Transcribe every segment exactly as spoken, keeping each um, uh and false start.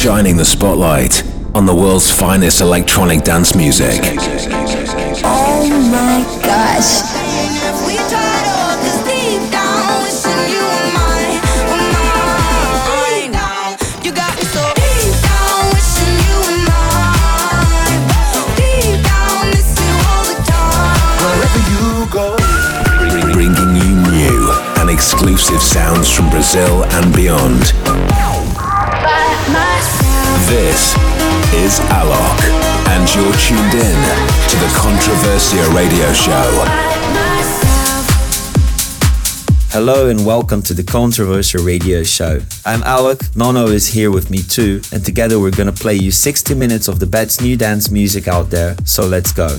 shining the spotlight on the world's finest electronic dance music. Oh my gosh. Bringing you new and exclusive sounds from Brazil and beyond. This is Alok, and you're tuned in to the Controversia Radio Show. Hello and welcome to the Controversia Radio Show. I'm Alok, Nono is here with me too, and together we're gonna play you sixty minutes of the best new dance music out there, so let's go.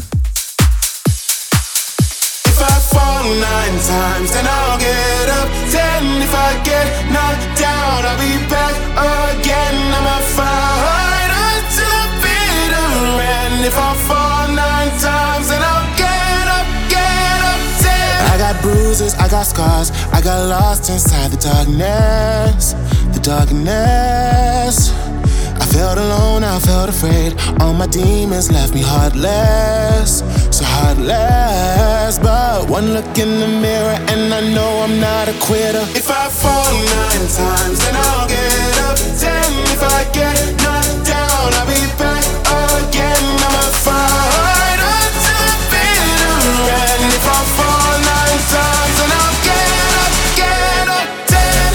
Nine times, then I'll get up. Ten if I get knocked down, I'll be back again. I'm a fighter to the bitter end. If I fall nine times, then I'll get up, get up. Ten. I got bruises, I got scars, I got lost inside the darkness, the darkness. I felt alone, I felt afraid. All my demons left me heartless, so heartless. But one look in the mirror and I know I'm not a quitter. If I fall nine times, then I'll get up. Ten if I get knocked down, I'll be back again. I'm a fighter to the bitter end. If I fall nine times, then I'll get up, get up. Ten.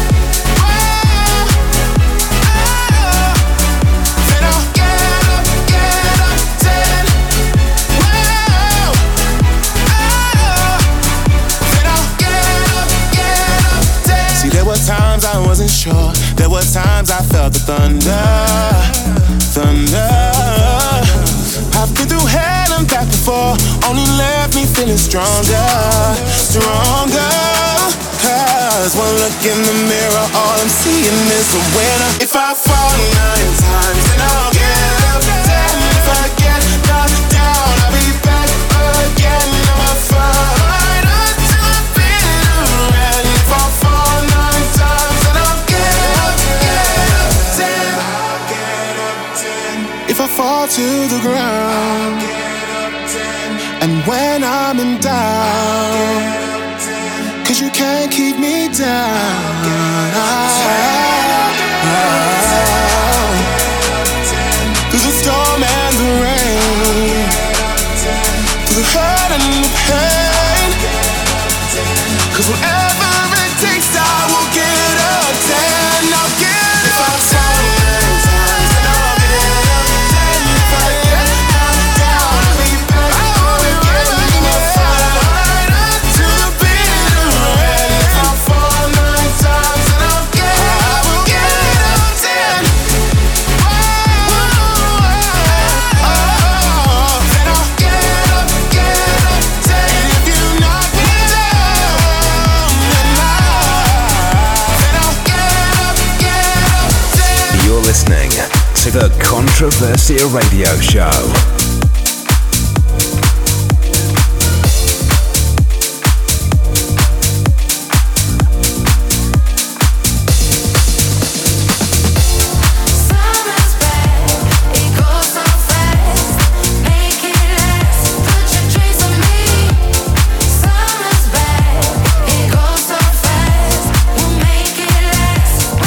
Times I wasn't sure. There were times I felt the thunder, thunder. I've been through hell and back before, only left me feeling stronger, stronger. Cause one look in the mirror, all I'm seeing is a winner. If I fall nine times, then I'll get up. Ten if I get knocked down, I'll be back again. I'm a fighter to the bitter end. If I fall nine times, then I'll get up, get up. Ten, I'll get up ten. If I fall to the ground, I'll get up ten. And when I'm in doubt, cause you can't keep me down. Through the storm and the rain, through the hurt and the pain, cause whatever it takes I will get up ten. I'll get up. If I fall nine times, then I'll get up ten. If I get knocked down, I'll be back again. I'm a fighter to the bitter end. If I fall nine times, then I'll get up, I will get up ten. Oh, oh, oh, then I'll get up, get up ten. And if you knock me down, then I'll get up, get up ten. You're listening to the Controversia Radio Show.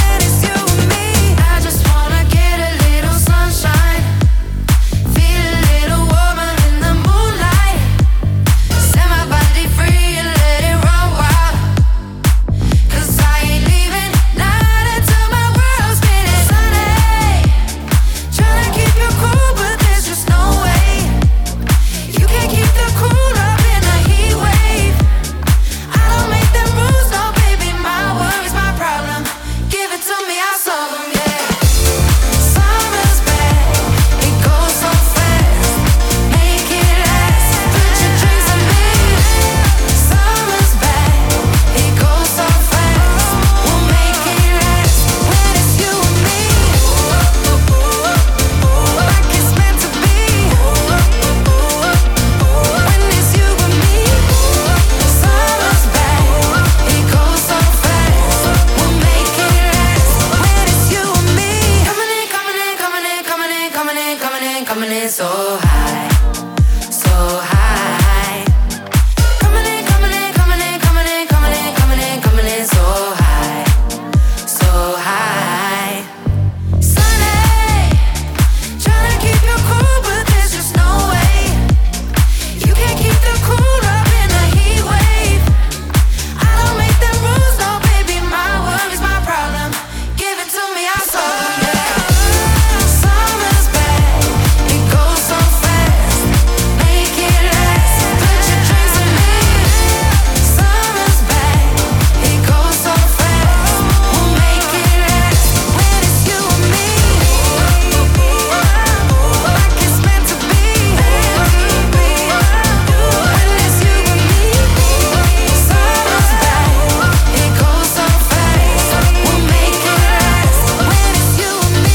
Get a little sunshine, feel a so high, so high. Coming in, coming in, coming in, coming in, coming in, coming in, coming in so high, so high. Sunny, trying to keep you cool, but there's just no way. You can't keep the cool up in a heat wave. I don't make them rules, no baby, my worries, my problem. Give it to me, I saw you. Summer's back, it goes so fast. Make it last, put your drinks in me. Summer's back, it goes so fast. We'll make it last when it's you and me. Like it's meant to be. When it's you and me. Summer's back, it goes so fast. We'll make it last when it's you and me.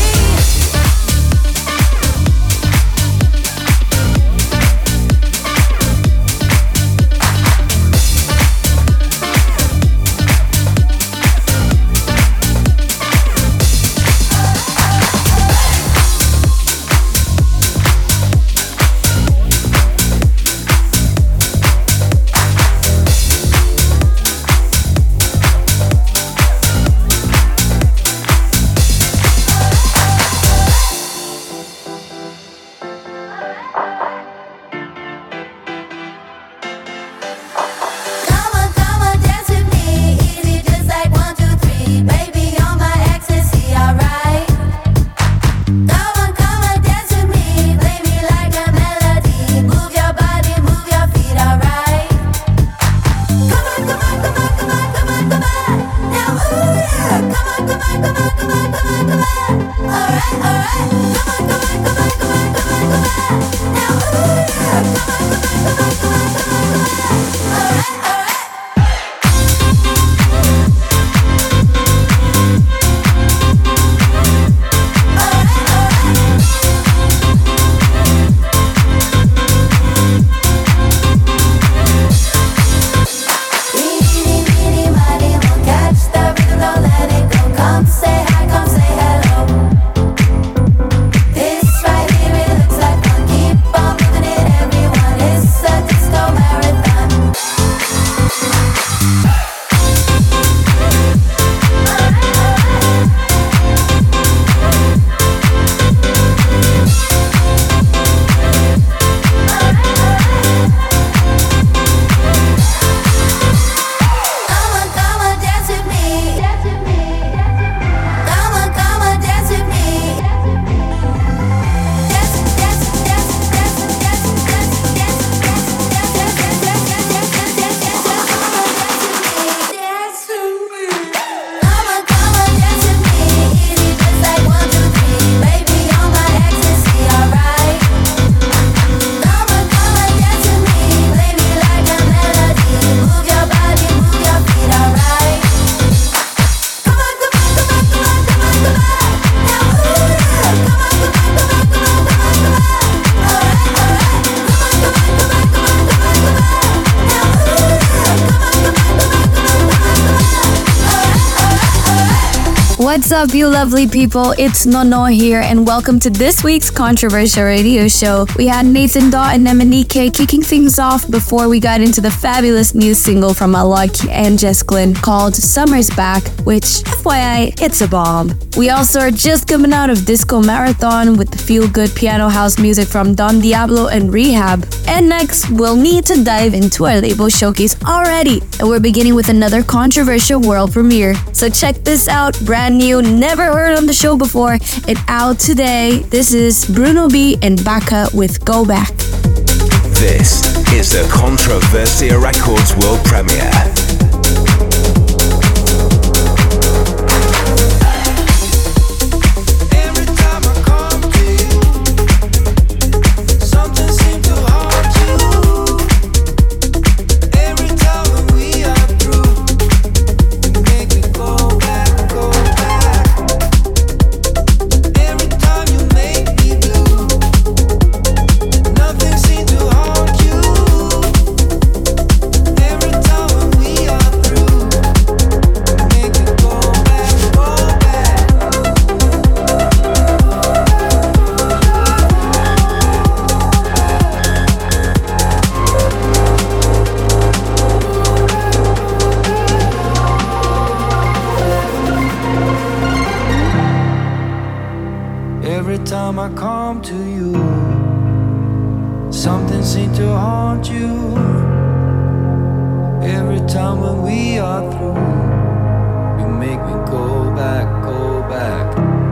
Come on, come on, dance with me. Easy, just like one, two, three. Baby, on my ecstasy, alright. Come on, come on, dance with me. Play me like a melody. Move your body, move your feet, alright. Come on, come on, come on, come on, come on, come on. Now, ooh yeah. Come on, come on, come on, come on, come on, come on. Alright, alright. Come on, come on, come on, come on, come on, come on. Now, ooh yeah. Come on, come on, come on, come on, come on, come on. Alright, alright. Eeny, meeny, miny, moe, catch the rhythm, don't let it go. Come say hi, come say hello. This right here, it looks like fun. Keep on moving it, everyone. It's a disco marathon. Come on, come on, dance with me. Come on, come on, dance with me. Dance, dance, dance, dance, dance, dance, dance, dance, dance, dance, dance, dance, dance, dance, dance, dance, with me. Come on, come on, dance with me. Easy, just like one, two, three. Baby, on my ecstasy, alright. Come on, come on, dance with me. Play me like a melody. Move your body, move your feet, alright. Come on, come on, come on, come on, come on, come on. Now, ooh yeah. Come on, come on, come on, come on, come on, come on. Alright, alright. Come on, come on, come on, come on, come on, come on. Now, ooh yeah. Come on, come on, come on, come on, come on, come on. Alright, alright, alright. What's up, you lovely people? It's Nono here, and welcome to this week's Controversial Radio Show. We had Nathan Daw and Nemanike kicking things off before we got into the fabulous new single from Alok and Jess Glynn called Summer's Back, which, F Y I, it's a bomb. We also are just coming out of Disco Marathon with the feel-good piano house music from Don Diablo and Rehab. And next, we'll need to dive into our label showcase already, and we're beginning with another controversial world premiere. So check this out, brand new, never heard on the show before, it out today. This is Bruno B and Baka with Go Back. This is the Controversia Records world premiere. Every time I come to you, something seems to haunt you. Every time when we are through, you make me go back, go back. Every time you make me blue, nothing seems to haunt you. Every time when we are Every time I come to you, something seems to haunt you. Every time when we are through, you make me go back, go back.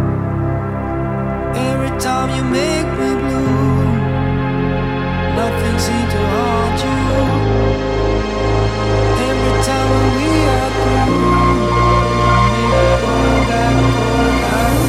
Every time you make me blue, nothing seems to haunt you. Every time when we are through, you make me go back, go back.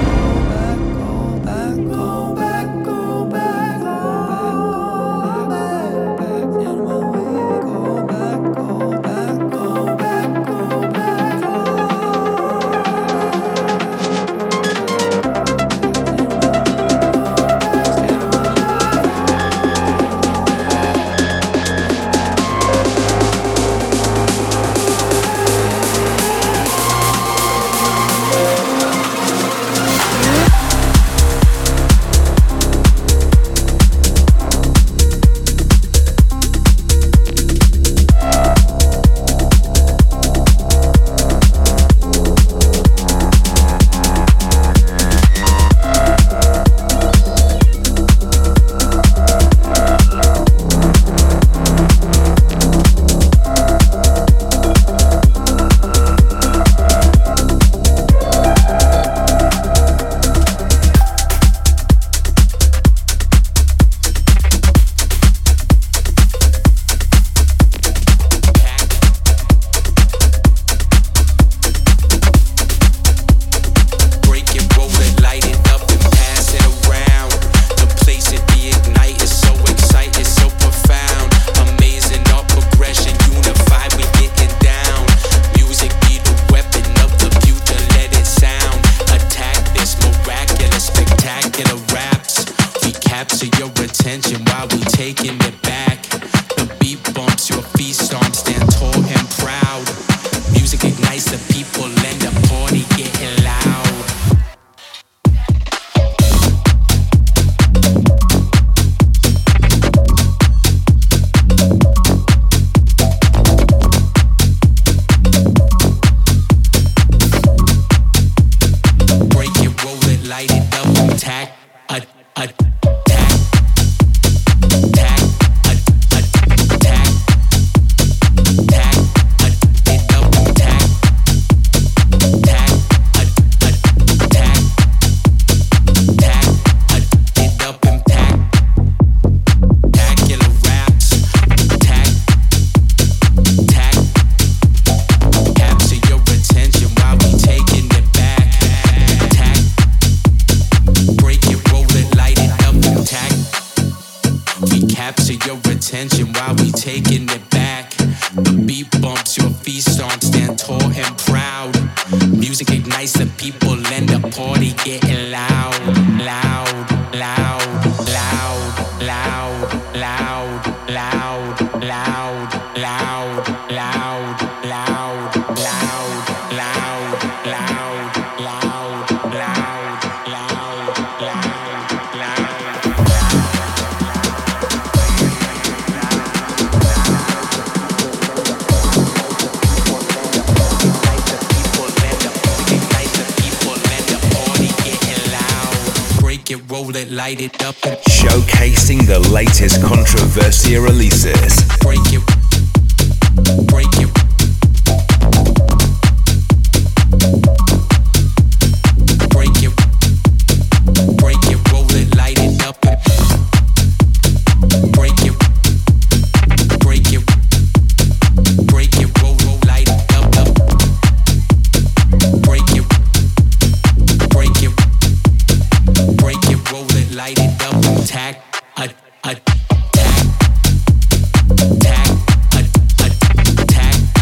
Showcasing the latest Controversia releases. Break it, break it. Break it, break it, roll it, light it up. Break it, break it, break it, roll, roll, light it up, up. Break it, break it, break it, roll it, light it up. Tack, a, a, tack, tack, a, a, tack.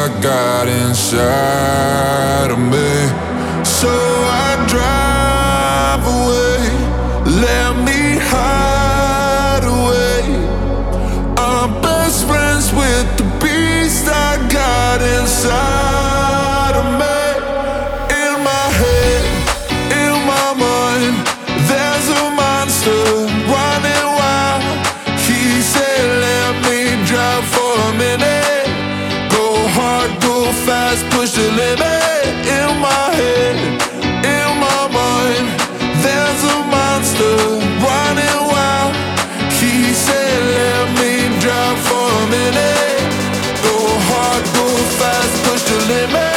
got inside of me. So I drive away, let me hide away. I'm best friends with the beast I got inside of me. In my head, in my mind, there's a monster running wild. He said, let me drive for a minute. Go hard, go fast, push the limit. In my head, in my mind, there's a monster running wild. He said, let me drive for a minute. Go hard, go fast, push the limit.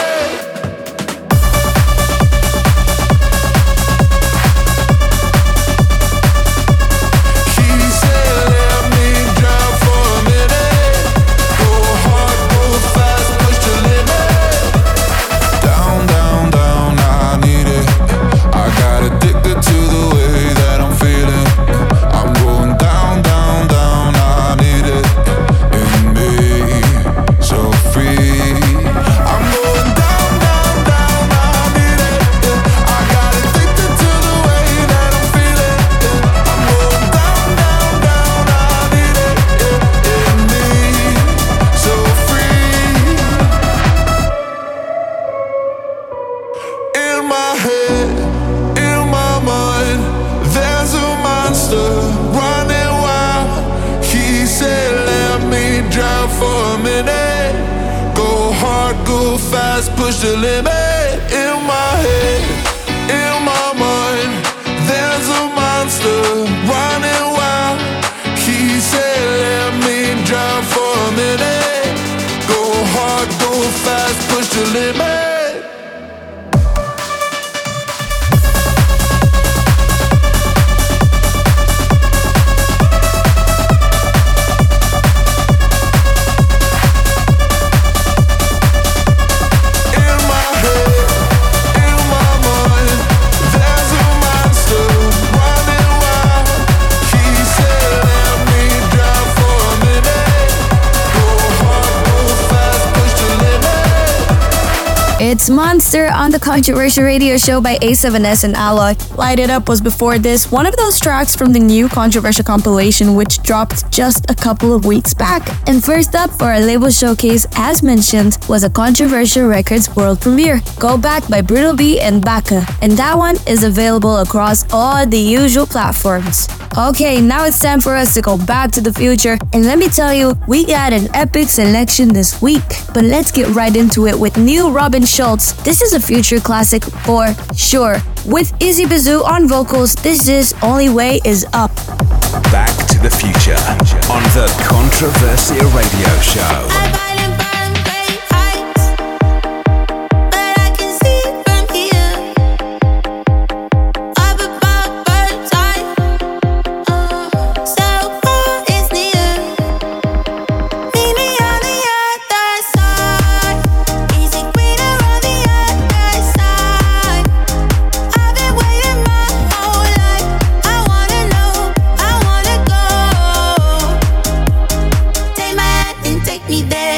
Push the limit. In my head, in my mind, there's a monster running wild. He said, let me drive for a minute. Go hard, go fast, push the limit. It's Monster on the Controversial Radio Show by A seven S and Alok. Light It Up was before this, one of those tracks from the new Controversial compilation which dropped just a couple of weeks back. And first up for our label showcase, as mentioned, was a Controversial Records world premiere, Go Back by Bruno B and Baka. And that one is available across all the usual platforms. Okay, now it's time for us to go back to the future, and let me tell you, we got an epic selection this week. But let's get right into it with new Robin Schulz. This is a future classic for sure. With Izzy Bazoo on vocals, this is Only Way Is Up. Back to the future on the Controversia Radio Show. Take me there.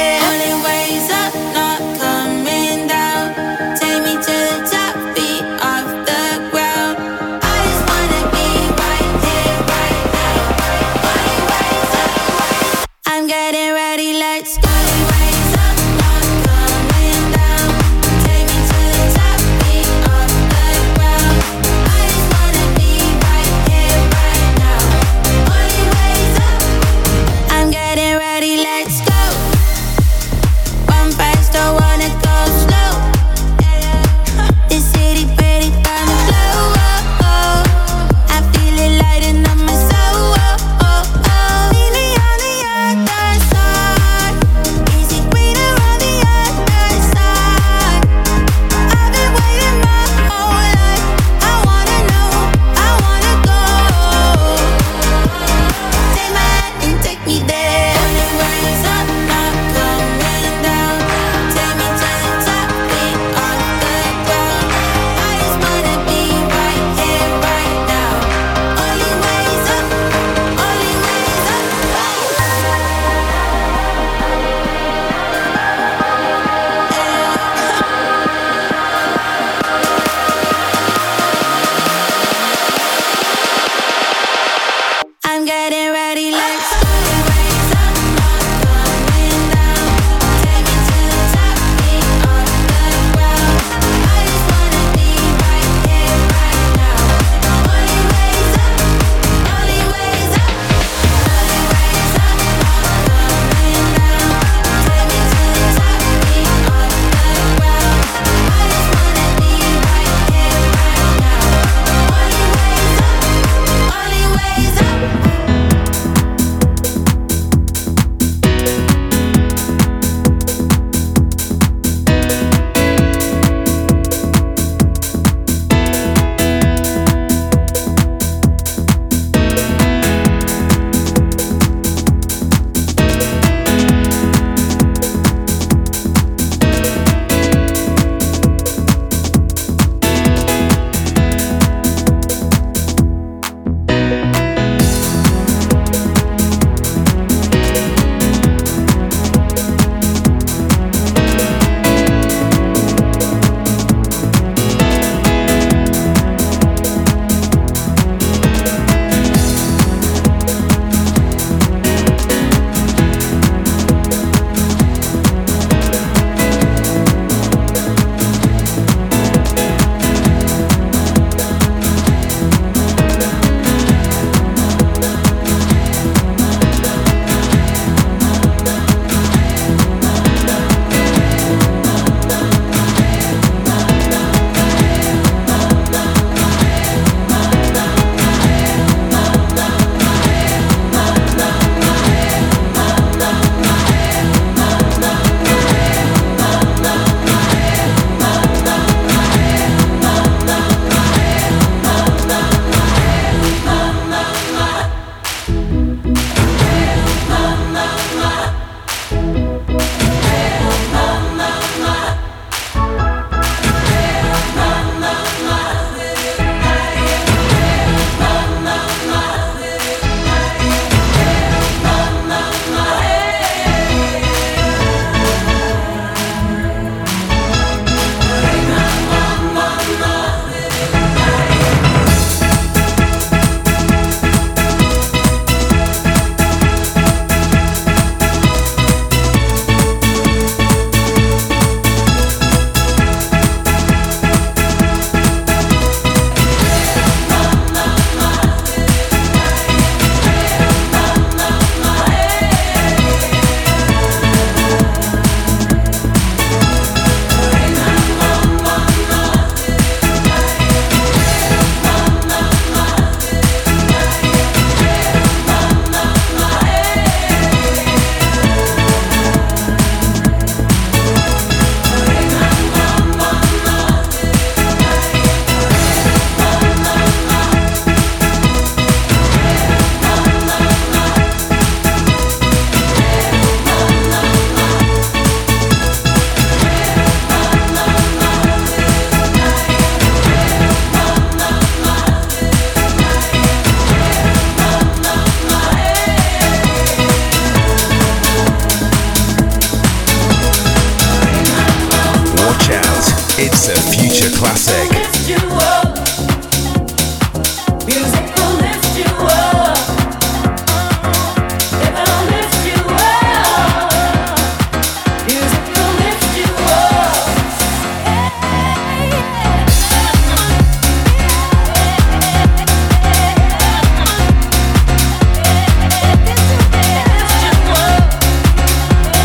It's a future classic.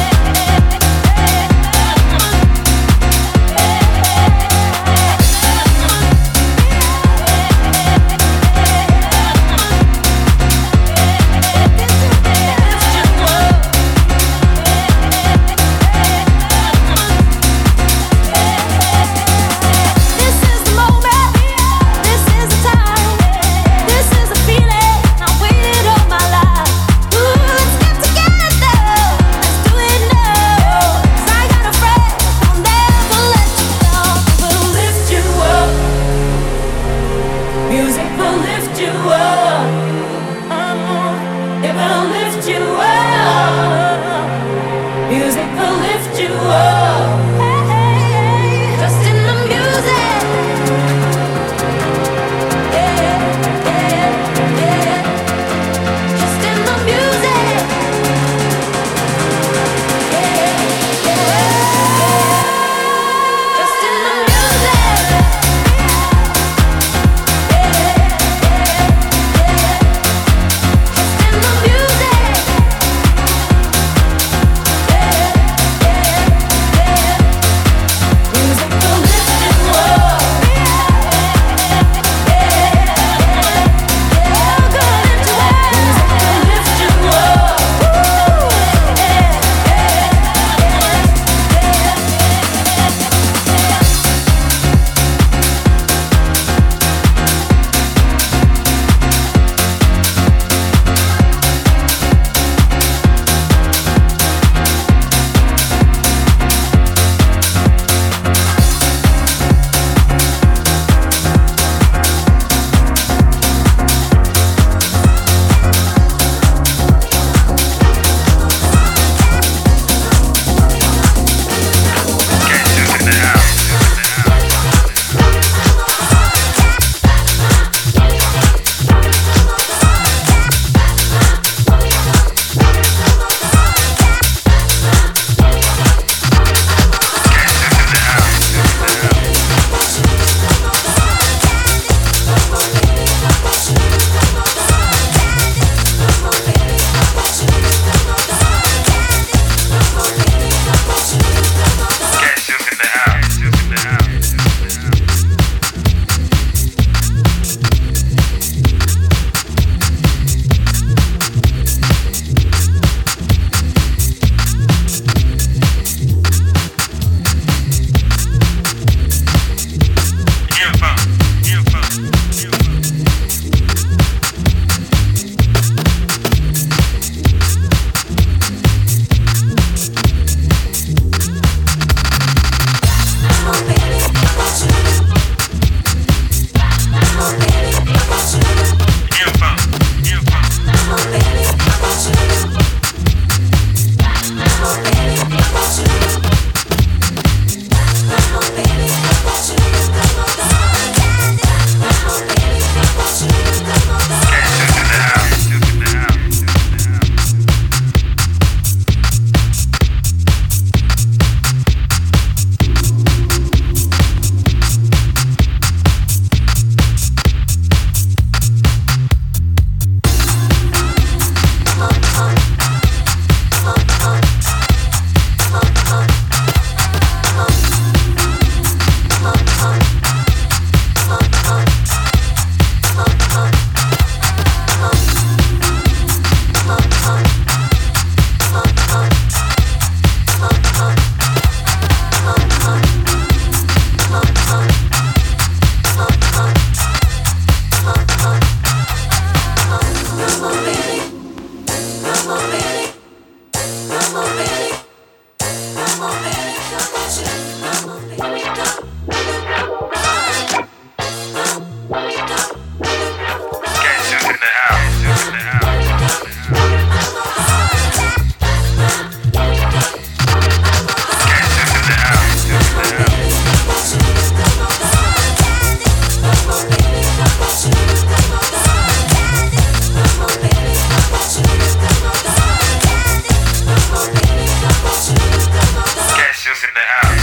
Hey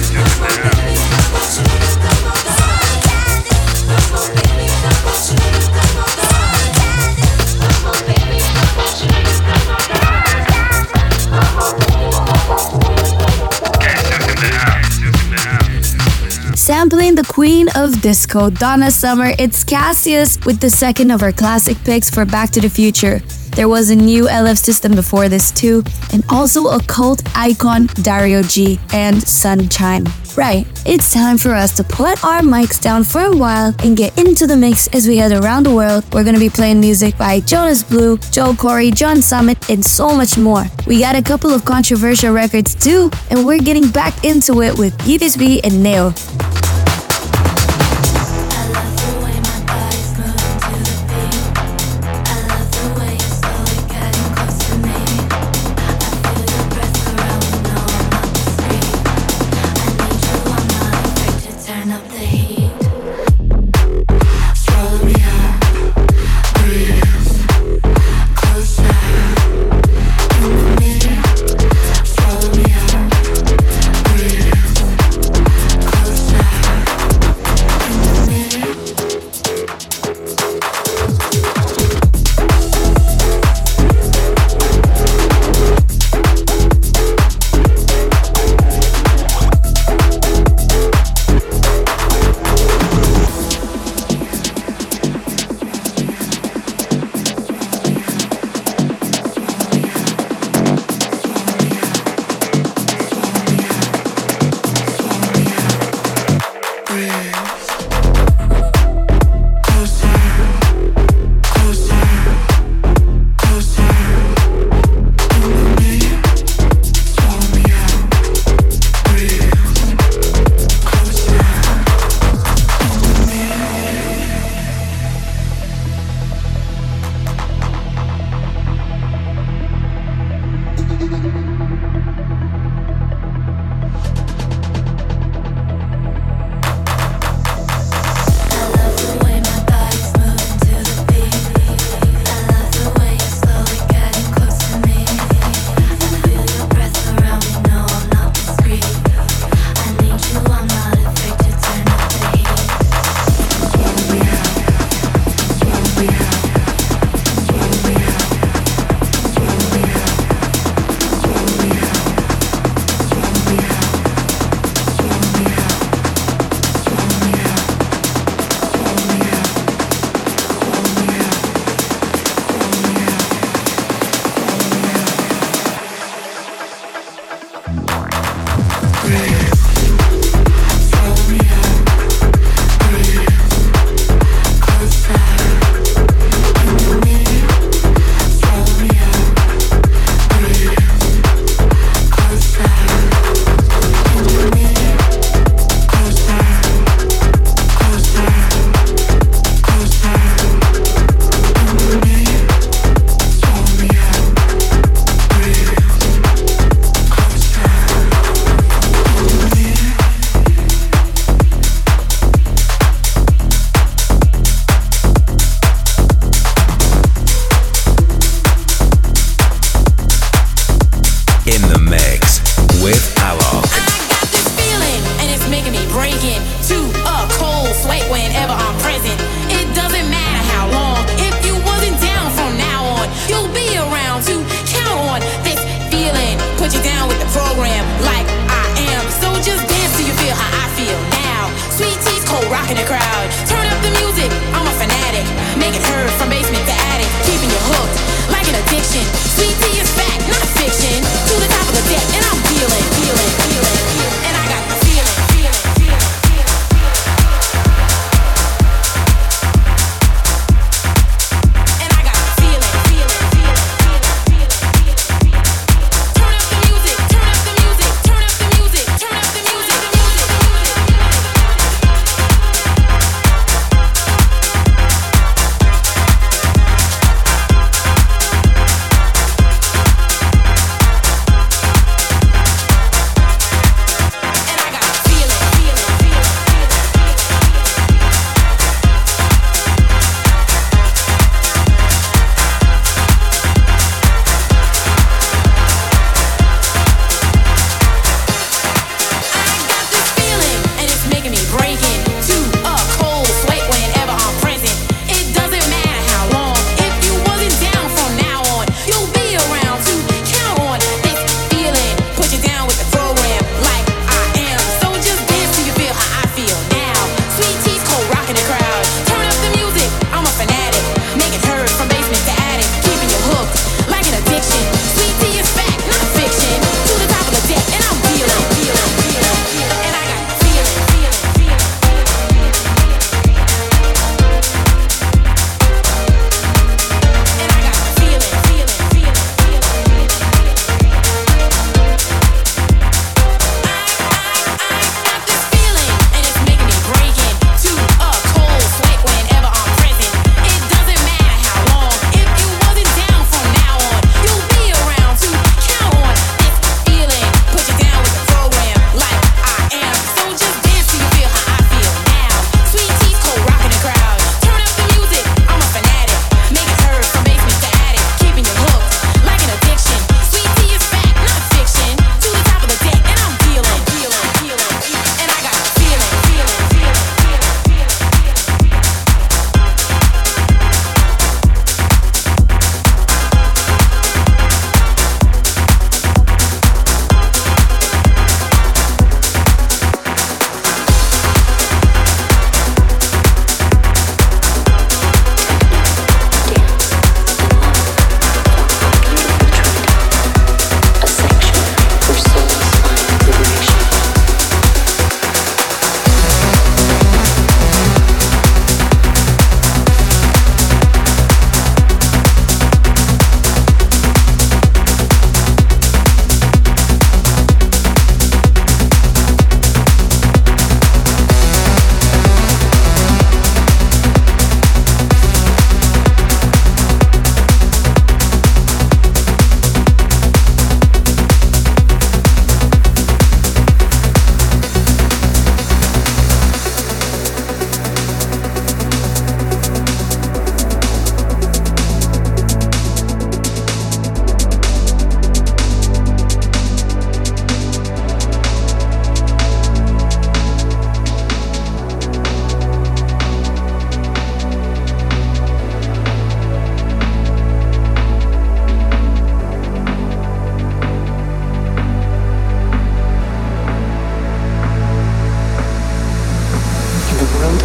Sampling the queen of disco, Donna Summer, it's Cassius with the second of our classic picks for Back to the Future. There was a new L F system before this too, and also a cult icon, Dario G and Sunshine. Right, it's time for us to put our mics down for a while and get into the mix as we head around the world. We're gonna be playing music by Jonas Blue, Joe Corey, John Summit, and so much more. We got a couple of controversial records too, and we're getting back into it with Yidis B and Neo.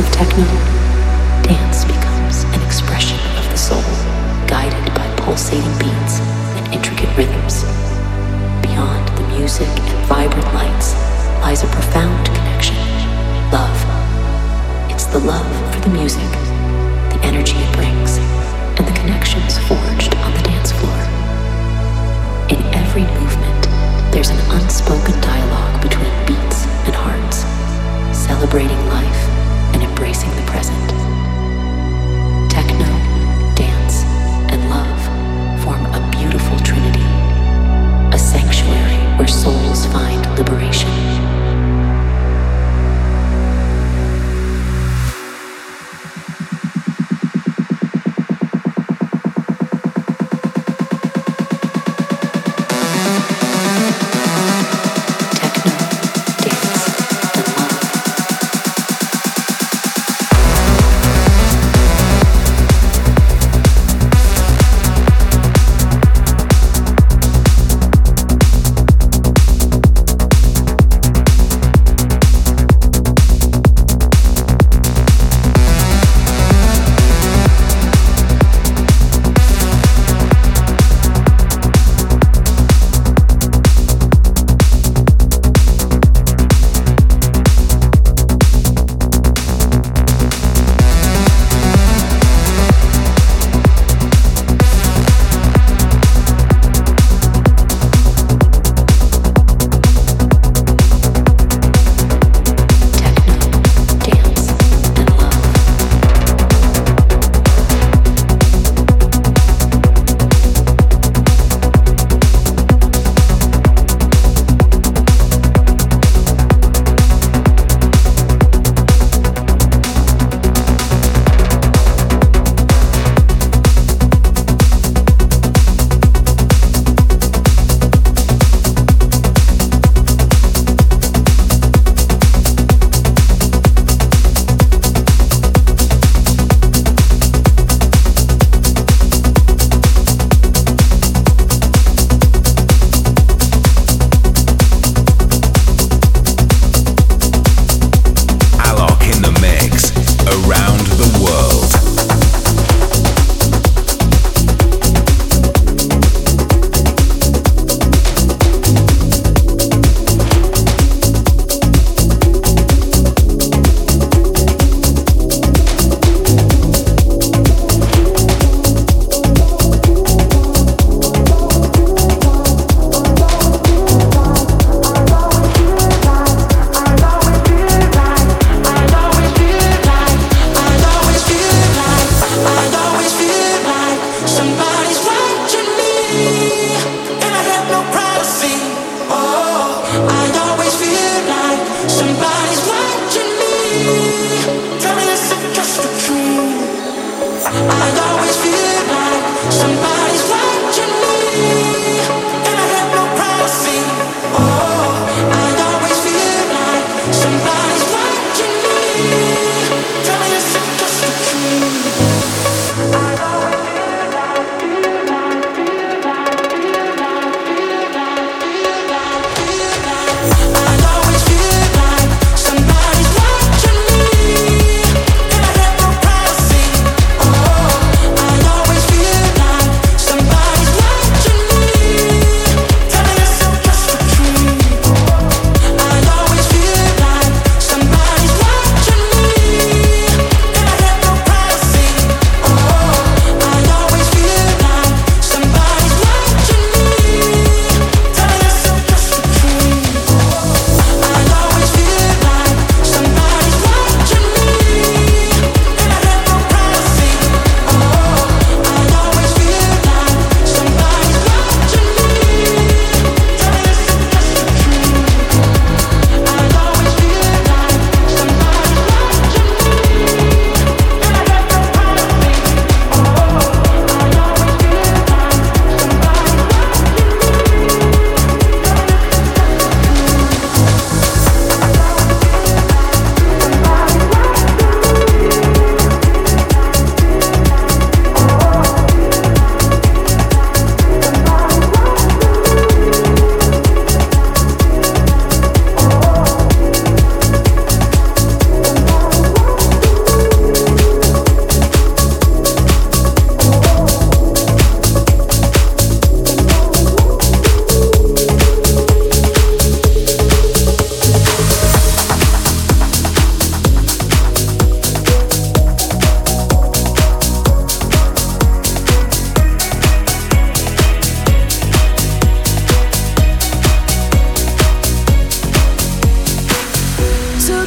of techno, dance becomes an expression of the soul, guided by pulsating beats and intricate rhythms. Beyond the music and vibrant lights lies a profound connection, love. It's the love for the music, the energy it brings, and the connections forged on the dance floor. In every movement, there's an unspoken dialogue between beats and hearts, celebrating life and embracing the present. Techno, dance, and love form a beautiful trinity, a sanctuary where souls find liberation.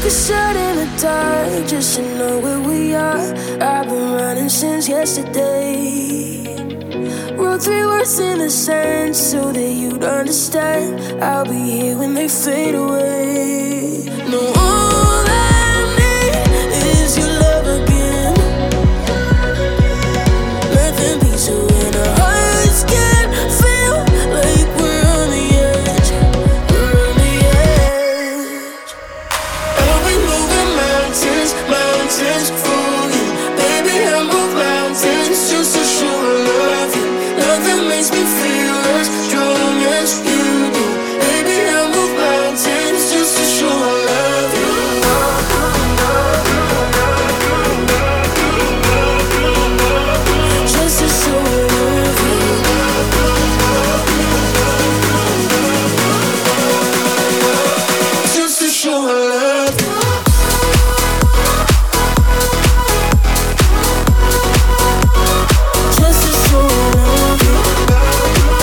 a shot in the dark just to know where we are. I've been running since yesterday. Wrote three words in the sand so that you'd understand. I'll be here when they fade away. No, all I need is your love again. Nothing beats you when our hearts can feel like we're on the edge. We're on the edge. I'll be moving mountains, mountains for you. Baby, I move mountains just to show I love you. Nothing makes me feel as strong as you do. Baby, I move mountains just to show I love you. Just to show I love you. Just to show I love you. Just to show I love you.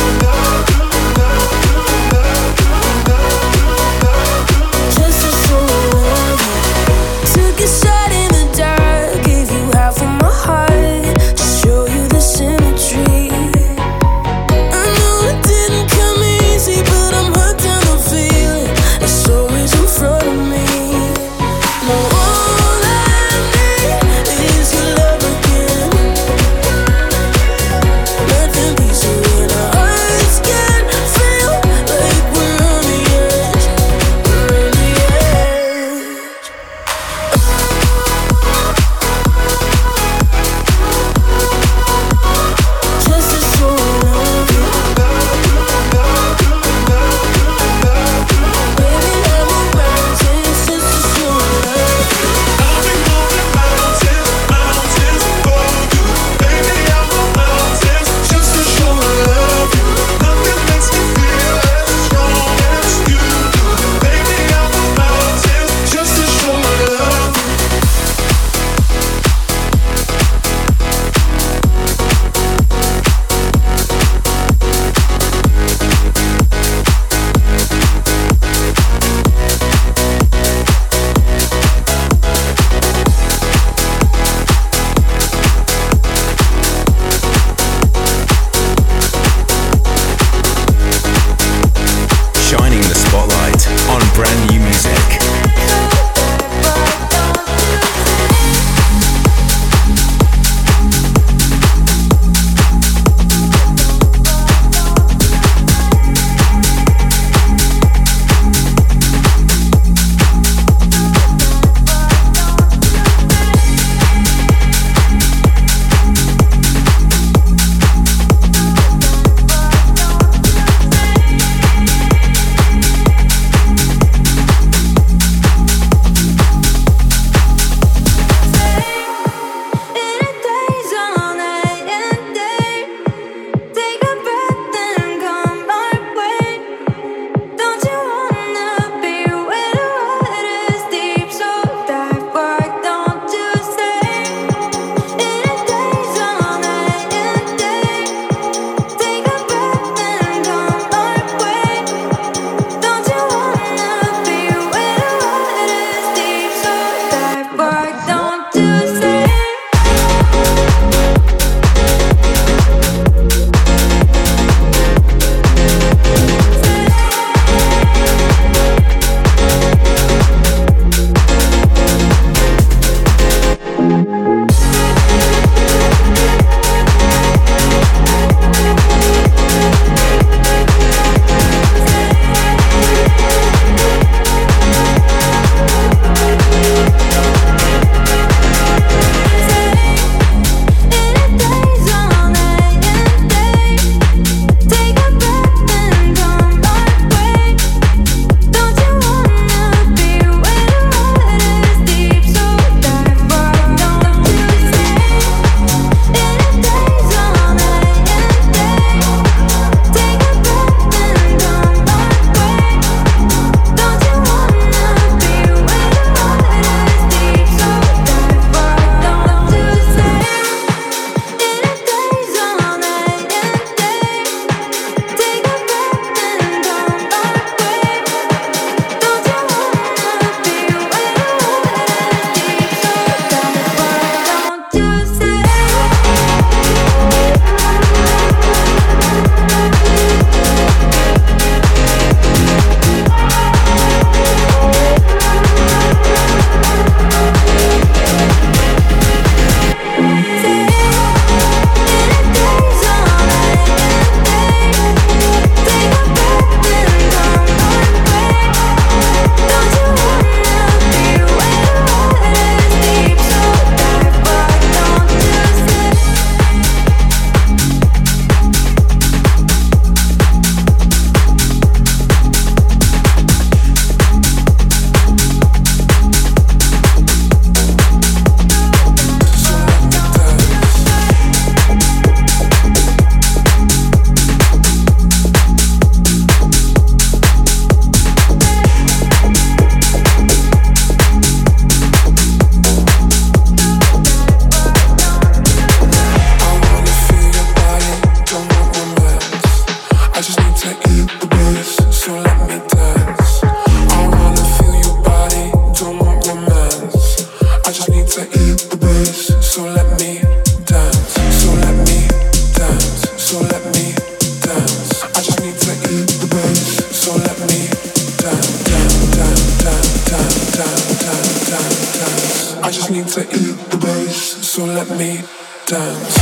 need to eat the bass, so let me dance.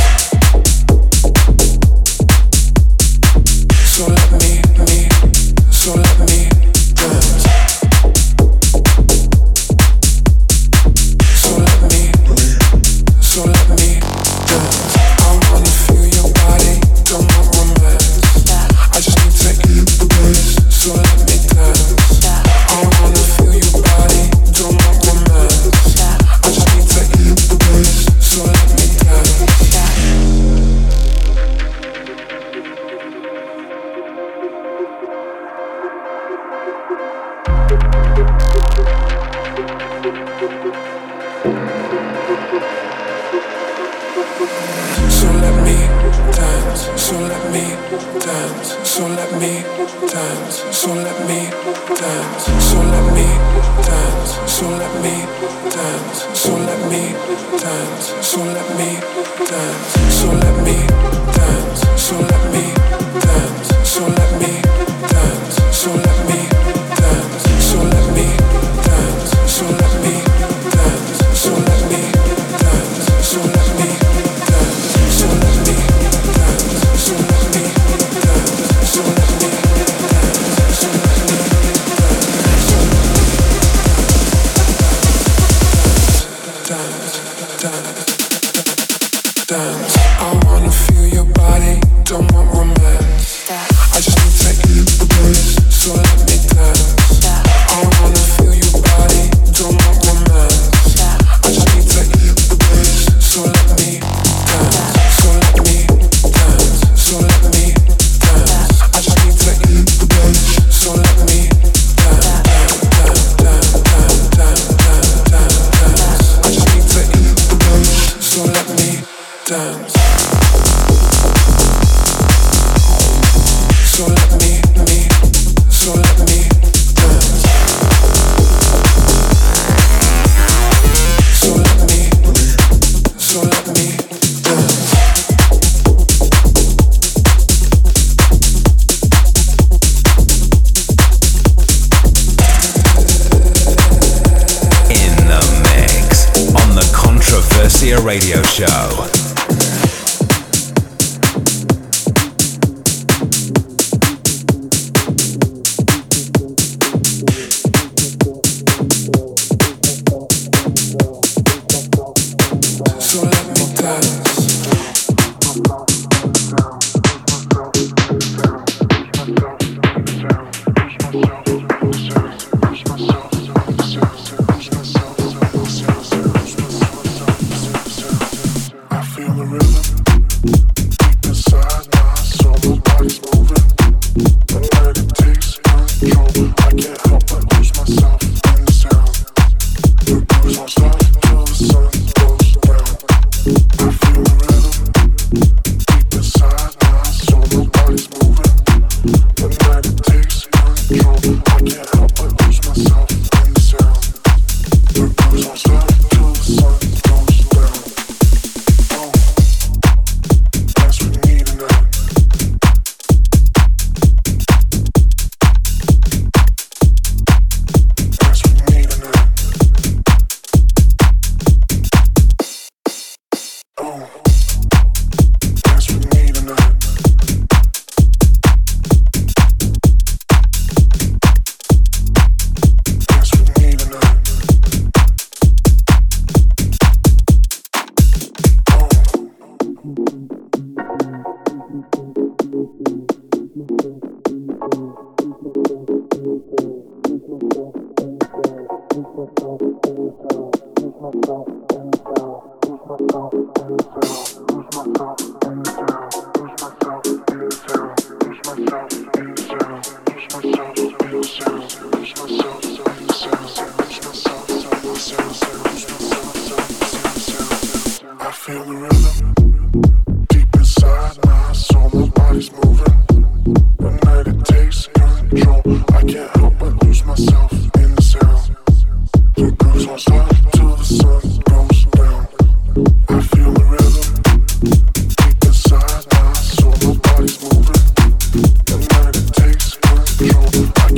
So let me, me, so let me dance. So let me, so let me dance. I wanna feel your body, don't want romance. I just need to eat the bass, so let me dance. I wanna feel your body, don't want romance. I just need to eat the bass, so let me dance. So let me dance, so let me dance, so let me dance, so let me dance, so let me dance, so let me dance, so let me dance, so let me dance, so let me dance, so let me dance, so let me dance, so let me dance, so let me dance, so let me dance, so let me dance, so let me dance. I wanna feel your body, don't want romance. I just need to eat the bass, so let me dance. I wanna feel your body, don't want romance. I just need to eat the bass, so let me dance. So let me dance, so let me dance. I just need to eat the bass, so let me dance. I just need to eat the bass, so let me dance. So let me, me, so let me dance. So let me, so let me dance. In the mix on the Controversia Radio Show.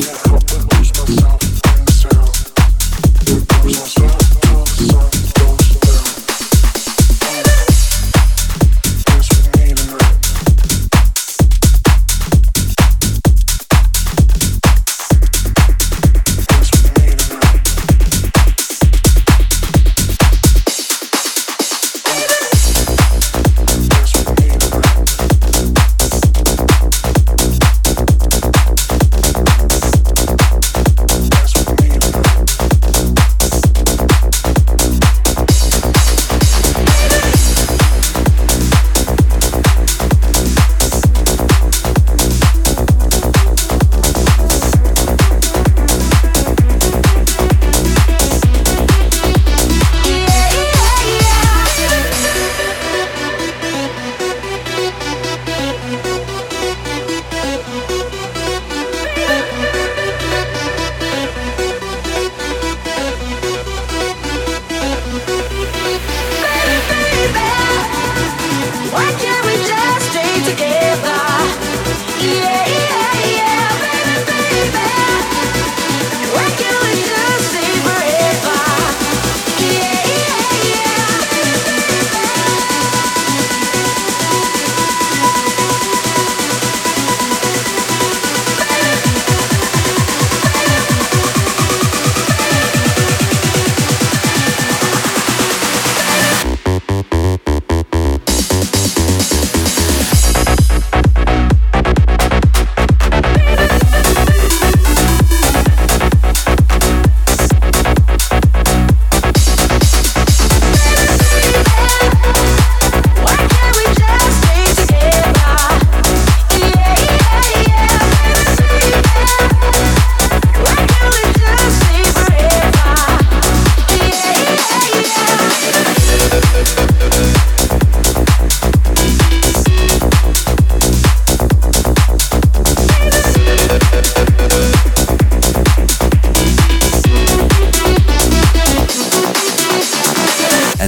Goes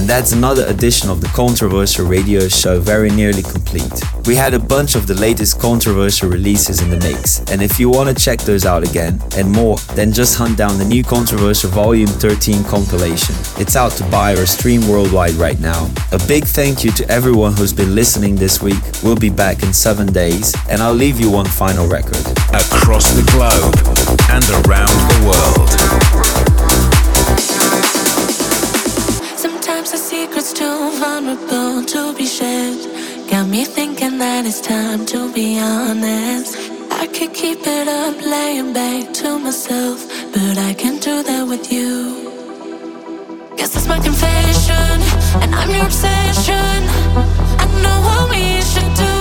And that's another edition of the Controversial Radio Show, very nearly complete. We had a bunch of the latest controversial releases in the mix, and if you want to check those out again and more, then just hunt down the new Controversial Volume thirteen compilation. It's out to buy or stream worldwide right now. A big thank you to everyone who's been listening this week. We'll be back in seven days, and I'll leave you one final record. Across the globe and around the world. Sometimes the secret's too vulnerable to be shared. Got me thinking that it's time to be honest. I could keep it up, laying back to myself, but I can't do that with you. Guess that's my confession, and I'm your obsession. I know what we should do.